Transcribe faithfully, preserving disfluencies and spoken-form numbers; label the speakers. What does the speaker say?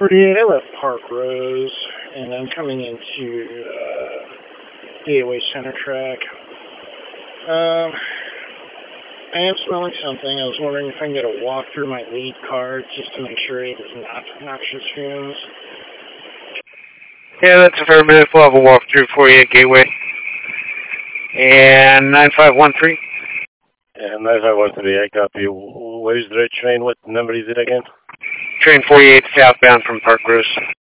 Speaker 1: forty-eight, I left Park Rose, and I'm coming into uh, Gateway Center Track. Um, I am smelling something. I was wondering if I can get a walk through my lead card just to make sure it is not noxious fumes.
Speaker 2: Yeah, that's affirmative. We'll have a walkthrough for you at Gateway. And nine five one three.
Speaker 3: And nine five one three, I copy. Where's the red train? What number is it again?
Speaker 2: Train forty-eight southbound from Park Rose.